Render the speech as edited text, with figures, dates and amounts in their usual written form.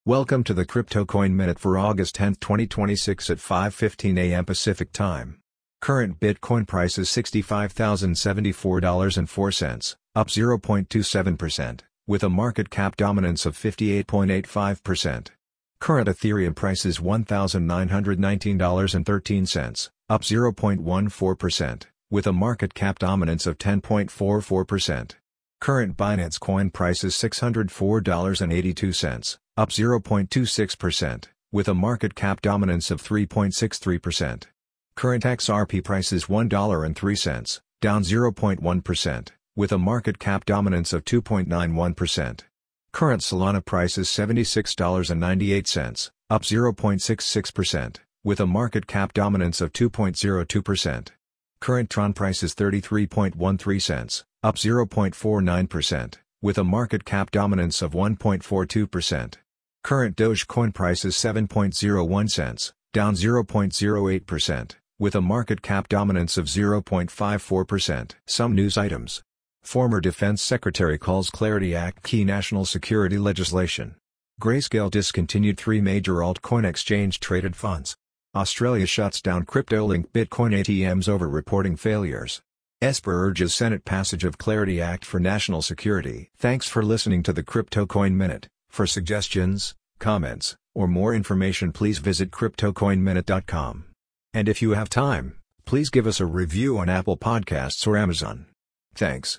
Welcome to the Crypto Coin Minute for August 10, 2026 at 5:15 a.m. Pacific Time. Current Bitcoin price is $65,074.04, up 0.27%, with a market cap dominance of 58.85%. Current Ethereum price is $1,919.13, up 0.14%, with a market cap dominance of 10.44%. Current Binance Coin price is $604.82, up 0.26%, with a market cap dominance of 3.63%. Current XRP price is $1.03, down 0.1%, with a market cap dominance of 2.91%. Current Solana price is $76.98, up 0.66%, with a market cap dominance of 2.02%. Current Tron price is 33.13 cents, up 0.49%, with a market cap dominance of 1.42%. Current Dogecoin price is 7.01 cents, down 0.08%, with a market cap dominance of 0.54%. Some news items. Former Defense Secretary calls Clarity Act key national security legislation. Grayscale discontinued 3 major altcoin exchange-traded funds. Australia shuts down crypto-linked Bitcoin ATMs over reporting failures. Esper urges Senate passage of Clarity Act for national security. Thanks for listening to the Crypto Coin Minute. For suggestions, comments, or more information, please visit CryptoCoinMinute.com. And if you have time, please give us a review on Apple Podcasts or Amazon. Thanks.